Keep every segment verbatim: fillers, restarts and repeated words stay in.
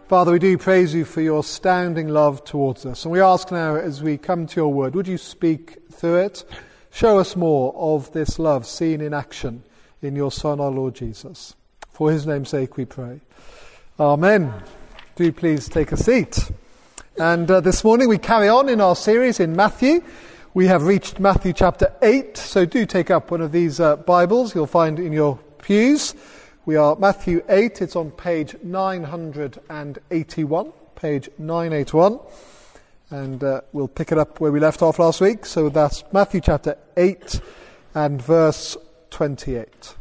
Father, we do praise you for your astounding love towards us. And we ask now, as we come to your word, would you speak through it? Show us more of this love seen in action in your Son, our Lord Jesus. For his name's sake we pray. Amen. Do please take a seat. And uh, this morning we carry on in our series in Matthew. We have reached Matthew chapter eight, so do take up one of these uh, Bibles you'll find in your pews. We are Matthew eight, it's on page nine eighty-one, page nine eighty-one, and uh, we'll pick it up where we left off last week. So that's Matthew chapter eight and verse twenty-eight.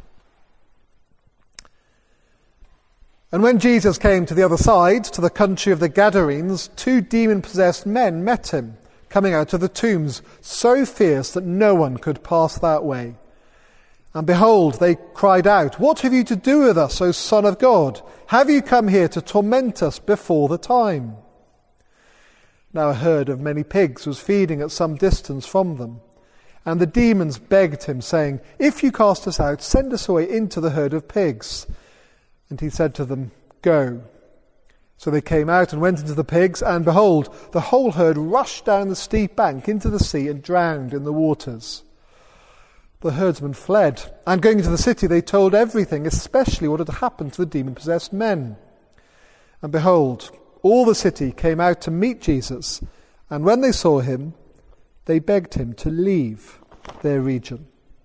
And when Jesus came to the other side, to the country of the Gadarenes, two demon-possessed men met him, coming out of the tombs, so fierce that no one could pass that way. And behold, they cried out, "What have you to do with us, O Son of God? Have you come here to torment us before the time?" Now a herd of many pigs was feeding at some distance from them. And the demons begged him, saying, "If you cast us out, send us away into the herd of pigs." And he said to them, "Go." So they came out and went into the pigs, and behold, the whole herd rushed down the steep bank into the sea and drowned in the waters. The herdsmen fled, and going into the city they told everything, especially what had happened to the demon-possessed men. And behold, all the city came out to meet Jesus, and when they saw him, they begged him to leave their region.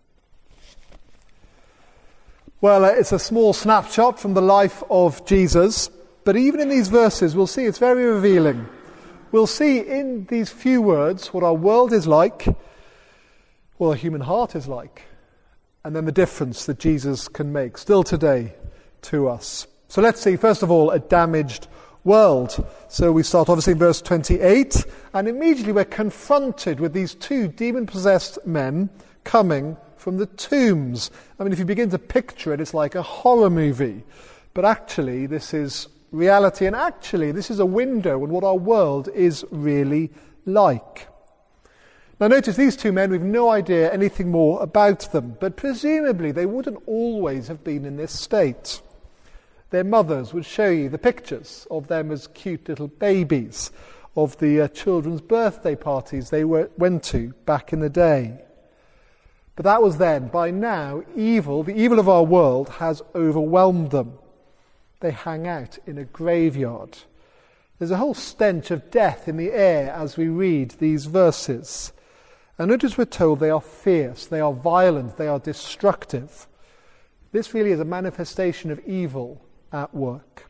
Well, it's a small snapshot from the life of Jesus, but even in these verses we'll see it's very revealing. We'll see in these few words what our world is like, what our human heart is like, and then the difference that Jesus can make still today to us. So let's see, first of all, a damaged world. So we start obviously in verse twenty-eight, and immediately we're confronted with these two demon-possessed men coming from the tombs. I mean, if you begin to picture it, it's like a horror movie. But actually, this is reality, and actually, this is a window on what our world is really like. Now notice these two men, we've no idea anything more about them, but presumably they wouldn't always have been in this state. Their mothers would show you the pictures of them as cute little babies, of the uh, children's birthday parties they were, went to back in the day. But that was then. By now, evil, the evil of our world, has overwhelmed them. They hang out in a graveyard. There's a whole stench of death in the air as we read these verses. And notice we're told they are fierce, they are violent, they are destructive. This really is a manifestation of evil at work.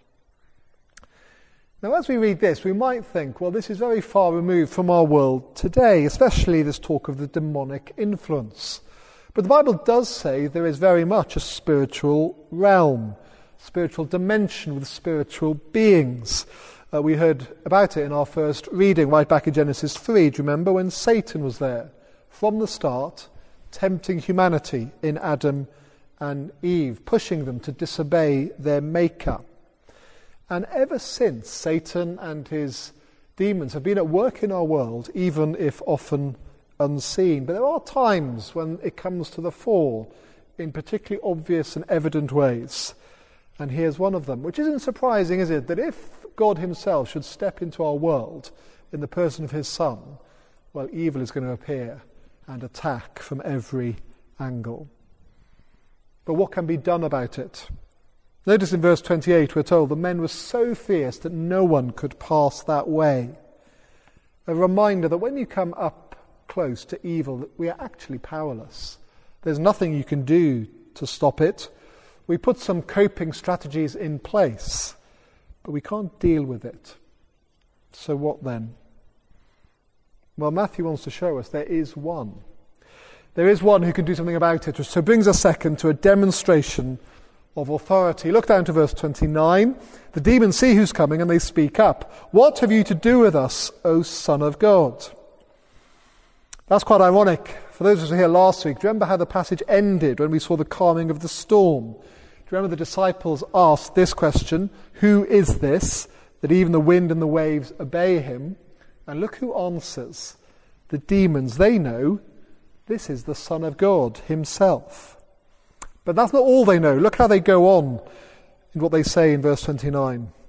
Now as we read this, we might think, well, this is very far removed from our world today, especially this talk of the demonic influence. But the Bible does say there is very much a spiritual realm, spiritual dimension with spiritual beings. Uh, we heard about it in our first reading, right back in Genesis three. Do you remember when Satan was there from the start, tempting humanity in Adam and Eve, pushing them to disobey their Maker? And ever since, Satan and his demons have been at work in our world, even if often unseen. But there are times when it comes to the fore in particularly obvious and evident ways. And here's one of them, which isn't surprising, is it, that if God himself should step into our world in the person of his Son, well, evil is going to appear and attack from every angle. But what can be done about it? Notice in verse twenty-eight we're told the men were so fierce that no one could pass that way. A reminder that when you come up close to evil, that we are actually powerless. There's nothing you can do to stop it. We put some coping strategies in place, but we can't deal with it. So what then? Well, Matthew wants to show us there is one. There is one who can do something about it. So brings us second to a demonstration of authority. Look down to verse twenty-nine. The demons see who's coming and they speak up. "What have you to do with us, O Son of God?" That's quite ironic. For those of us who were here last week, do you remember how the passage ended when we saw the calming of the storm? Do you remember the disciples asked this question, "Who is this, that even the wind and the waves obey him?" And look who answers. The demons, they know this is the Son of God himself. But that's not all they know. Look how they go on in what they say in verse twenty-nine.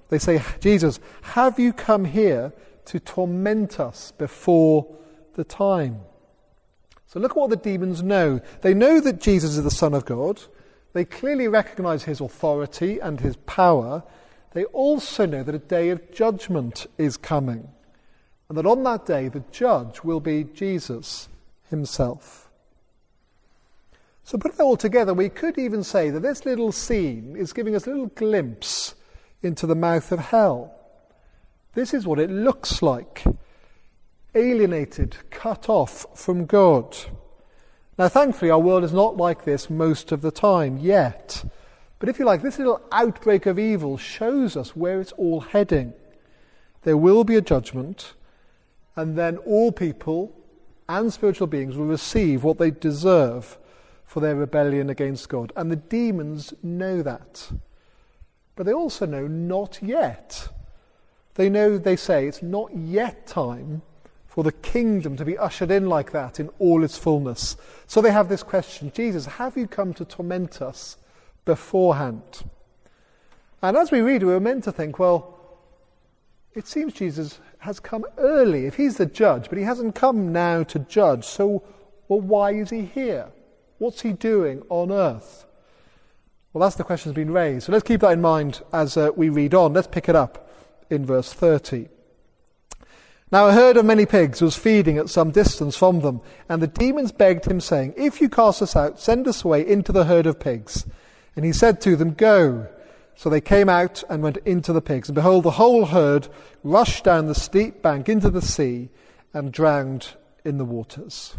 They say, Jesus, have you come here to torment us before the time? So look at what the demons know. They know that Jesus is the Son of God. They clearly recognize his authority and his power. They also know that a day of judgment is coming, and that on that day the judge will be Jesus himself. So put it all together, we could even say that this little scene is giving us a little glimpse into the mouth of hell. This is what it looks like. Alienated, cut off from God. Now thankfully our world is not like this most of the time yet. But if you like, this little outbreak of evil shows us where it's all heading. There will be a judgment, and then all people and spiritual beings will receive what they deserve for their rebellion against God. And the demons know that. But they also know not yet. They know, they say, it's not yet time for the kingdom to be ushered in like that in all its fullness. So they have this question, Jesus, have you come to torment us beforehand? And as we read, we're meant to think, well, it seems Jesus has come early. If he's the judge, but he hasn't come now to judge, so well, why is he here? What's he doing on earth? Well, that's the question that's been raised. So let's keep that in mind as uh, we read on. Let's pick it up in verse thirty. Now a herd of many pigs was feeding at some distance from them, and the demons begged him, saying, if you cast us out, send us away into the herd of pigs. And he said to them, go. So they came out and went into the pigs. And behold, the whole herd rushed down the steep bank into the sea and drowned in the waters.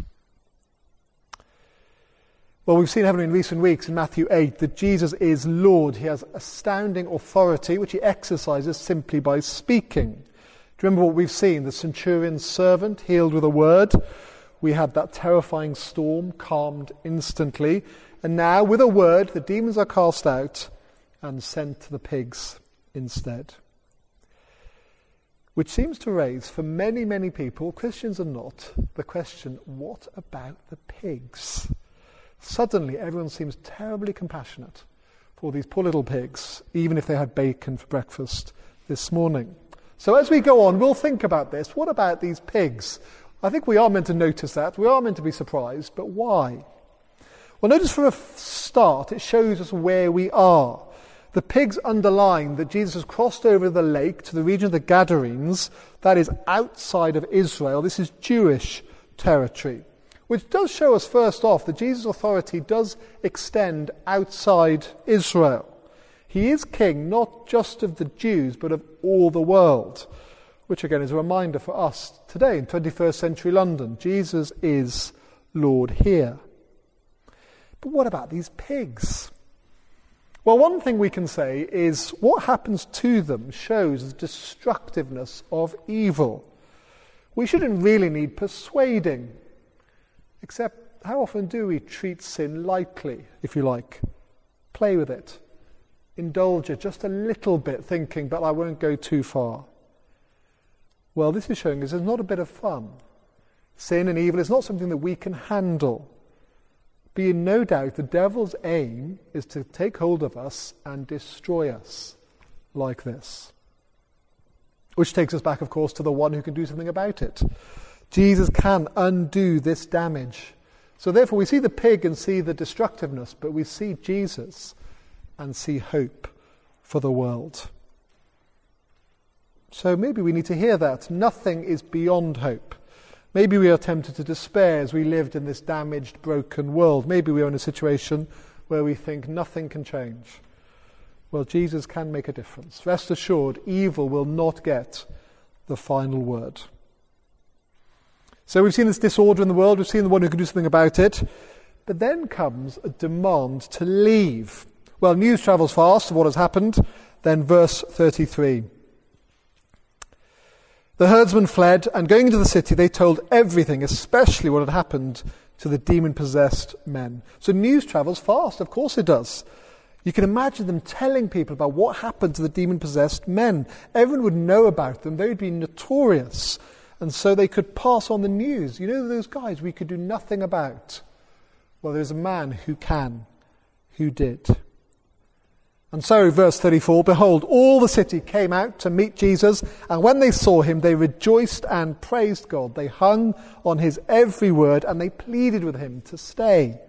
Well, we've seen, haven't we, in recent weeks in Matthew eight, that Jesus is Lord. He has astounding authority, which he exercises simply by speaking. Do you remember what we've seen? The centurion's servant healed with a word. We had that terrifying storm calmed instantly. And now, with a word, the demons are cast out and sent to the pigs instead. Which seems to raise, for many, many people, Christians and not, the question, what about the pigs? Suddenly, everyone seems terribly compassionate for these poor little pigs, even if they had bacon for breakfast this morning. So as we go on, we'll think about this. What about these pigs? I think we are meant to notice that. We are meant to be surprised, but why? Well, notice from a start, it shows us where we are. The pigs underline that Jesus has crossed over the lake to the region of the Gadarenes. That is outside of Israel. This is Jewish territory, which does show us first off that Jesus' authority does extend outside Israel. He is king not just of the Jews, but of all the world, which again is a reminder for us today in twenty-first century London. Jesus is Lord here. But what about these pigs? Well, one thing we can say is what happens to them shows the destructiveness of evil. We shouldn't really need persuading, except how often do we treat sin lightly, if you like? Play with it. Indulge it just a little bit, thinking, but I won't go too far. Well, this is showing us there's not a bit of fun. Sin and evil is not something that we can handle. Be in no doubt the devil's aim is to take hold of us and destroy us like this. Which takes us back, of course, to the one who can do something about it. Jesus can undo this damage. So therefore we see the pig and see the destructiveness, but we see Jesus and see hope for the world. So maybe we need to hear that. Nothing is beyond hope. Maybe we are tempted to despair as we lived in this damaged, broken world. Maybe we are in a situation where we think nothing can change. Well, Jesus can make a difference. Rest assured, evil will not get the final word. So we've seen this disorder in the world. We've seen the one who can do something about it. But then comes a demand to leave. Well, news travels fast of what has happened. Then verse thirty-three. The herdsmen fled, and going into the city, they told everything, especially what had happened to the demon-possessed men. So news travels fast, of course it does. You can imagine them telling people about what happened to the demon-possessed men. Everyone would know about them. They would be notorious. And so they could pass on the news. You know those guys we could do nothing about? Well, there's a man who can, who did. And so, verse thirty-four, behold, all the city came out to meet Jesus, and when they saw him, they rejoiced and praised God. They hung on his every word, and they pleaded with him to stay.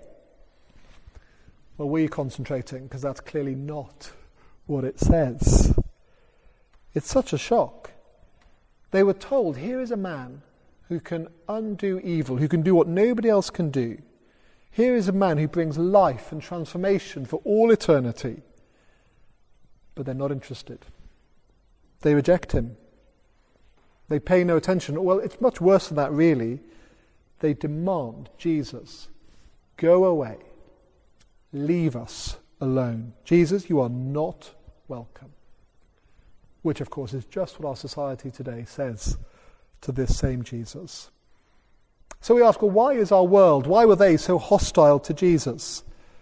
Well, we're concentrating, because that's clearly not what it says. It's such a shock. They were told, here is a man who can undo evil, who can do what nobody else can do. Here is a man who brings life and transformation for all eternity. But they're not interested. They reject him. They pay no attention. Well, it's much worse than that, really. They demand, Jesus, go away. Leave us alone. Jesus, you are not welcome. Which, of course, is just what our society today says to this same Jesus. So we ask, well, why is our world, why were they so hostile to Jesus?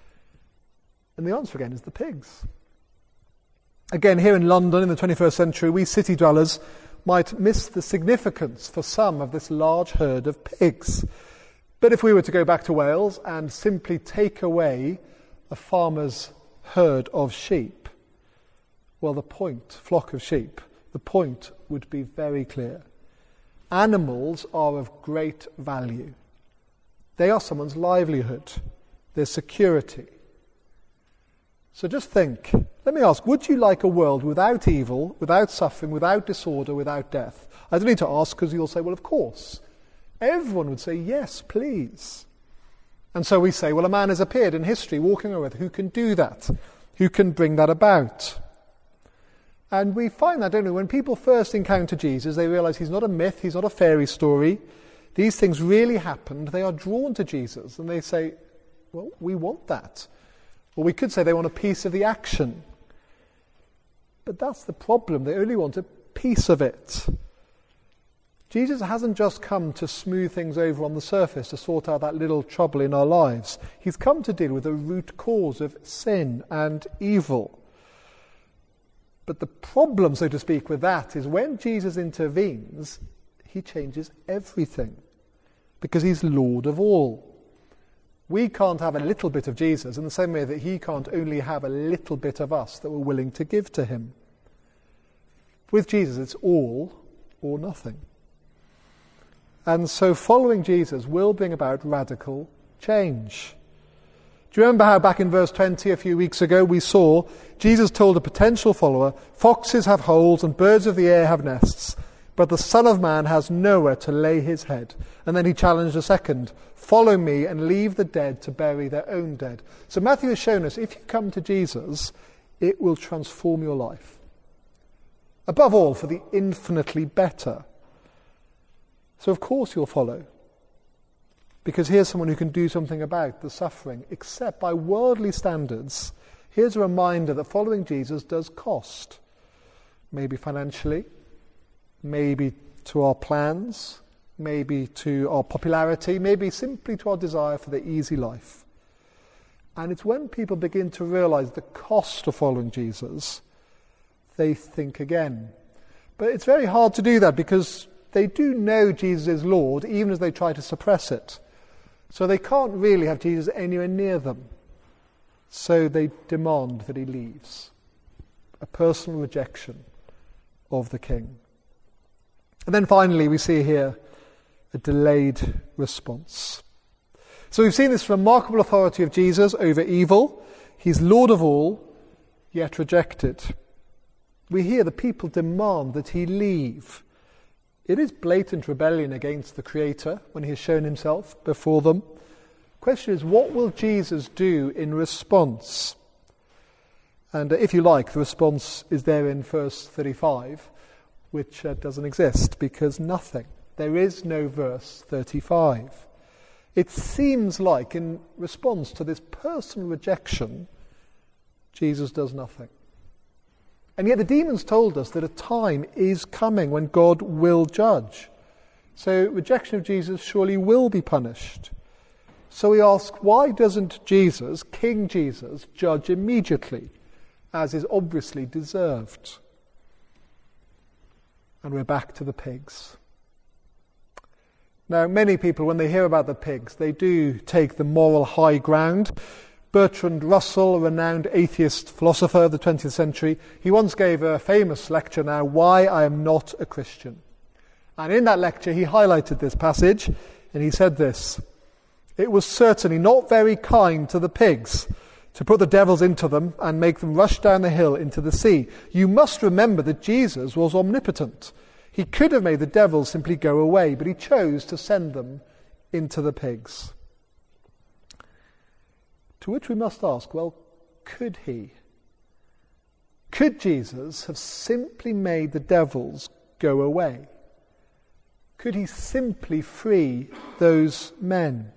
And the answer again is the pigs. Again, here in London in the twenty-first century, we city dwellers might miss the significance for some of this large herd of pigs. But if we were to go back to Wales and simply take away a farmer's herd of sheep, well, the point, flock of sheep, the point would be very clear. Animals are of great value. They are someone's livelihood, their security. So just think, let me ask, would you like a world without evil, without suffering, without disorder, without death? I don't need to ask because you'll say, well, of course. Everyone would say, yes, please. And so we say, well, a man has appeared in history walking on earth who can do that, who can bring that about. And we find that, don't we? When people first encounter Jesus, they realize he's not a myth, he's not a fairy story. These things really happened. They are drawn to Jesus and they say, well, we want that. Or we could say they want a piece of the action. But that's the problem. They only want a piece of it. Jesus hasn't just come to smooth things over on the surface, to sort out that little trouble in our lives. He's come to deal with the root cause of sin and evil. But the problem, so to speak, with that is when Jesus intervenes, he changes everything. Because he's Lord of all. We can't have a little bit of Jesus in the same way that he can't only have a little bit of us that we're willing to give to him. With Jesus, it's all or nothing. And so following Jesus will bring about radical change. Do you remember how back in verse twenty a few weeks ago we saw Jesus told a potential follower, foxes have holes and birds of the air have nests, but the Son of Man has nowhere to lay his head. And then he challenged a second, follow me and leave the dead to bury their own dead. So Matthew has shown us, if you come to Jesus, it will transform your life. Above all, for the infinitely better. So of course you'll follow. Because here's someone who can do something about the suffering, except by worldly standards. Here's a reminder that following Jesus does cost. Maybe financially, maybe to our plans, maybe to our popularity, maybe simply to our desire for the easy life. And it's when people begin to realize the cost of following Jesus, they think again. But it's very hard to do that because they do know Jesus is Lord, even as they try to suppress it. So they can't really have Jesus anywhere near them. So they demand that he leaves. A personal rejection of the king. And then finally we see here a delayed response. So we've seen this remarkable authority of Jesus over evil. He's Lord of all, yet rejected. We hear the people demand that he leave. It is blatant rebellion against the Creator when he has shown himself before them. The question is, what will Jesus do in response? And if you like, the response is there in verse thirty-five, which uh, doesn't exist, because nothing. There is no verse thirty-five. It seems like in response to this personal rejection, Jesus does nothing. And yet the demons told us that a time is coming when God will judge. So rejection of Jesus surely will be punished. So we ask, why doesn't Jesus, King Jesus, judge immediately, as is obviously deserved? And we're back to the pigs. Now, many people, when they hear about the pigs, they do take the moral high ground. Bertrand Russell, a renowned atheist philosopher of the twentieth century, he once gave a famous lecture now, Why I Am Not a Christian. And in that lecture he highlighted this passage, and he said this: "It was certainly not very kind to the pigs to put the devils into them and make them rush down the hill into the sea. You must remember that Jesus was omnipotent. He could have made the devils simply go away, but he chose to send them into the pigs." To which we must ask, well, could he? Could Jesus have simply made the devils go away? Could he simply free those men?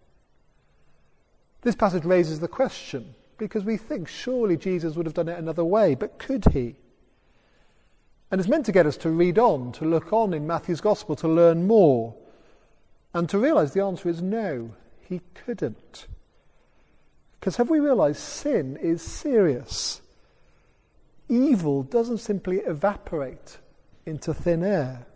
This passage raises the question, because we think surely Jesus would have done it another way, but could he? And it's meant to get us to read on, to look on in Matthew's Gospel, to learn more, and to realise the answer is no, he couldn't. Because have we realised sin is serious? Evil doesn't simply evaporate into thin air.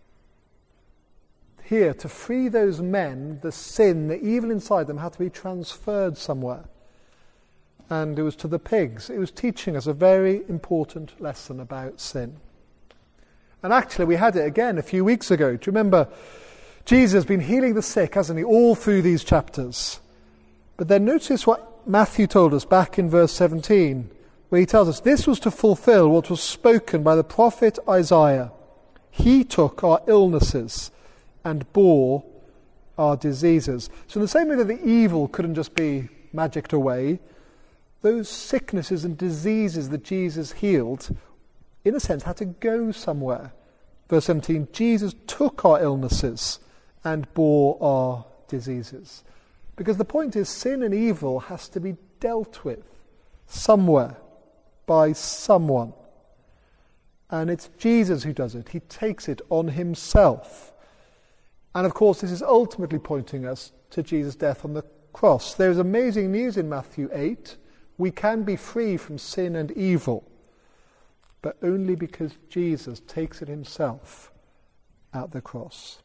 Here, to free those men, the sin, the evil inside them had to be transferred somewhere. And it was to the pigs. It was teaching us a very important lesson about sin. And actually, we had it again a few weeks ago. Do you remember? Jesus has been healing the sick, hasn't he, all through these chapters. But then notice what Matthew told us back in verse seventeen, where he tells us this was to fulfill what was spoken by the prophet Isaiah. He took our illnesses and bore our diseases. So in the same way that the evil couldn't just be magicked away, those sicknesses and diseases that Jesus healed, in a sense, had to go somewhere. Verse seventeen, Jesus took our illnesses and bore our diseases. Because the point is, sin and evil has to be dealt with somewhere by someone. And it's Jesus who does it. He takes it on himself. And of course, this is ultimately pointing us to Jesus' death on the cross. There is amazing news in Matthew eight. We can be free from sin and evil, but only because Jesus takes it himself at the cross.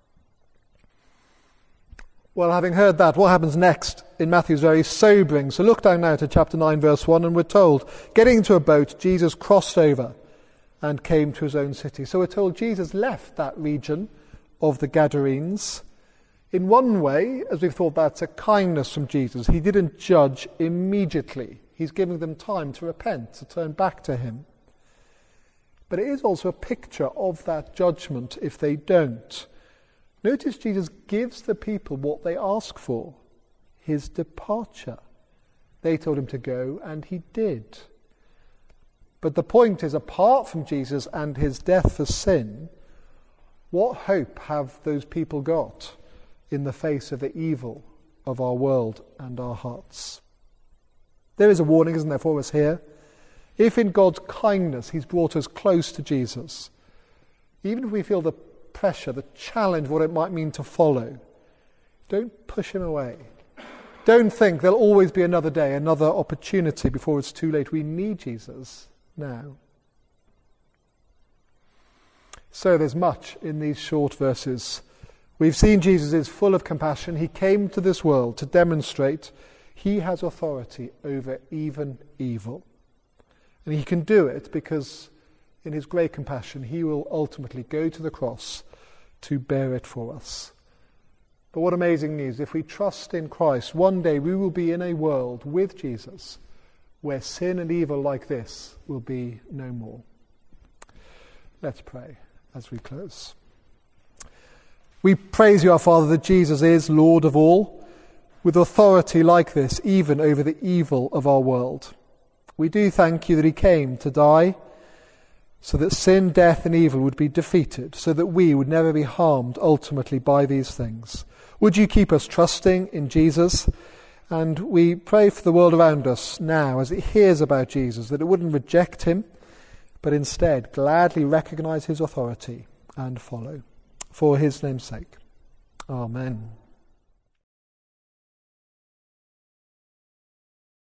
Well, having heard that, what happens next in Matthew is very sobering. So look down now to chapter nine, verse one, and we're told, getting into a boat, Jesus crossed over and came to his own city. So we're told Jesus left that region of the Gadarenes. In one way, as we've thought, that's a kindness from Jesus. He didn't judge immediately. He's giving them time to repent, to turn back to him. But it is also a picture of that judgment if they don't. Notice Jesus gives the people what they ask for, his departure. They told him to go, and he did. But the point is, apart from Jesus and his death for sin, what hope have those people got in the face of the evil of our world and our hearts? There is a warning, isn't there, for us here? If in God's kindness he's brought us close to Jesus, even if we feel the pressure, the challenge, what it might mean to follow, don't push him away. Don't think there'll always be another day, another opportunity before it's too late. We need Jesus now. So there's much in these short verses. We've seen Jesus is full of compassion. He came to this world to demonstrate he has authority over even evil. And he can do it because in his great compassion he will ultimately go to the cross to bear it for us. But what amazing news. If we trust in Christ, one day we will be in a world with Jesus where sin and evil like this will be no more. Let's pray as we close. We praise you, our Father, that Jesus is Lord of all, with authority like this, even over the evil of our world. We do thank you that he came to die so that sin, death and evil would be defeated, so that we would never be harmed ultimately by these things. Would you keep us trusting in Jesus? And we pray for the world around us now as it hears about Jesus, that it wouldn't reject him, but instead gladly recognize his authority and follow. For his name's sake. Amen.